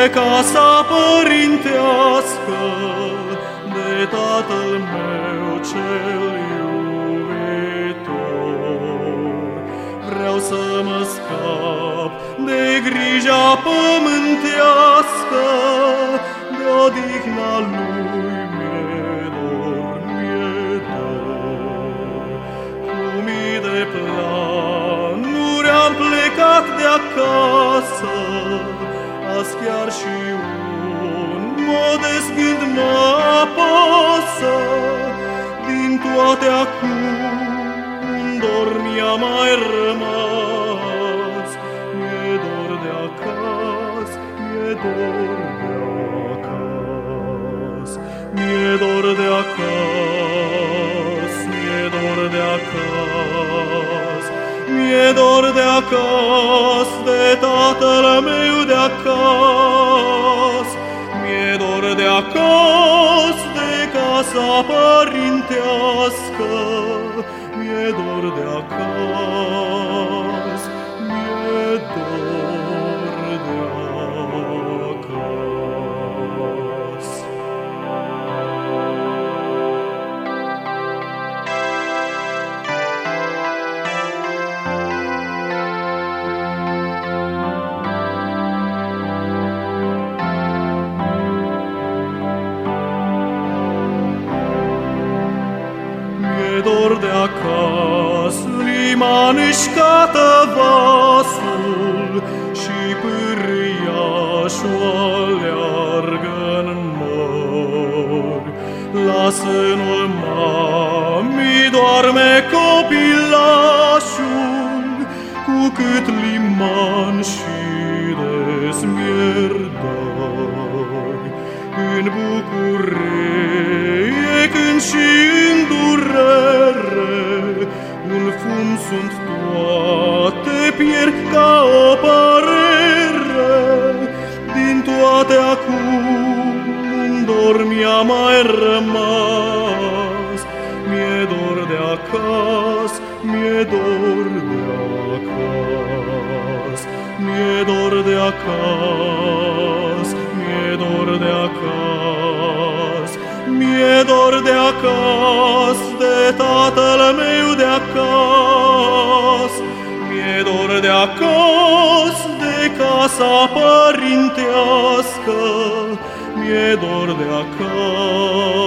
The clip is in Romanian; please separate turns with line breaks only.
de casa părintească, de Tatăl meu cel iubitor. Vreau să mă scap de grija pământească, de odihna lui mi-e dor, mi-e dor. Cu mii de planuri am plecat de acasă, azi chiar și un modest gând mă apasă. Din toate acum un dor mi-a mai rămas, mi-e dor de acasă, mi-e dor de acasă, mi-e dor de acasă, mi-e dor de acasă, mi-e dor de acasă, de Tatăl meu de acasă, mi-e dor de acasă, de casa părintească, mi-e dor de acasă, mi-e dor de acasă. Mi-e dor de acasă, liman-și cată vasul și pârâiașul aleargă-n mări. La sânul mamii doarme copilașul, cu cât liman și dezmierdări. În bucurie când și în durere, un fum sunt toate, pierd ca o părere. Din toate acum un dor mi-a mai rămas, mi-e dor de acasă, mi-e dor de acasă, mi-e dor de acasă, mi-e dor de acasă, mi-e dor de acasă, de Tatăl meu de acasă, mi-e dor de acasă, de casa părintească, mi-e dor de acasă.